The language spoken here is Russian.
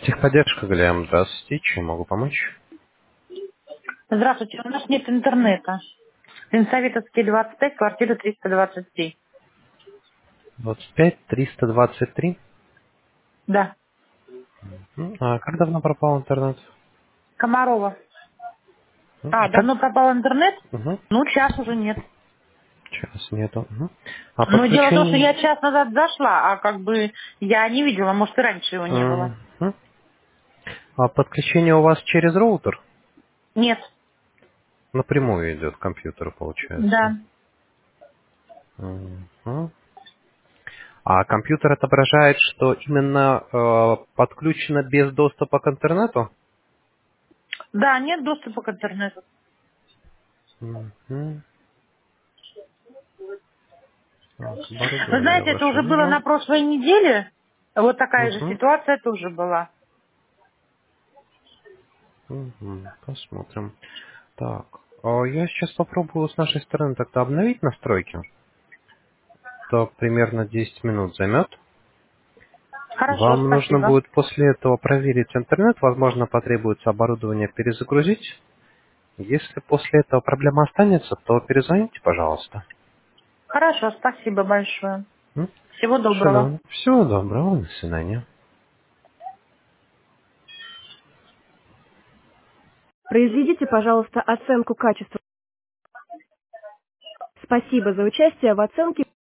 Техподдержка, Галям, здравствуйте. Чем могу помочь? Здравствуйте, у нас нет интернета. Ленсоветовский 25, квартира 323. 25 323. Да. А как давно пропал интернет? Комарова. А как? Давно пропал интернет? Угу. Ну, час уже нет. Сейчас нету. Мгм. А Но дело в том, что подключение... я час назад зашла, а как бы я не видела, может, и раньше его не было. Мгм. А подключение у вас через роутер? Нет. Напрямую идет к компьютеру, получается. Да. Мгм. А компьютер отображает, что именно подключено без доступа к интернету? Да, нет доступа к интернету. Мгм. Так, Вы оборудование знаете, это ваше уже было вижу. на прошлой неделе. Вот такая же Мгм. ситуация тоже была. Мгм. Посмотрим. Так, я сейчас попробую с нашей стороны тогда обновить настройки. То примерно 10 минут займет. Хорошо, Вам нужно спасибо. будет после этого проверить интернет. Возможно, потребуется оборудование перезагрузить. Если после этого проблема останется, то перезвоните, пожалуйста. Хорошо, спасибо большое. Всего доброго. Шалом. Всего доброго. До свидания. Произведите, пожалуйста, оценку качества. Спасибо за участие в оценке.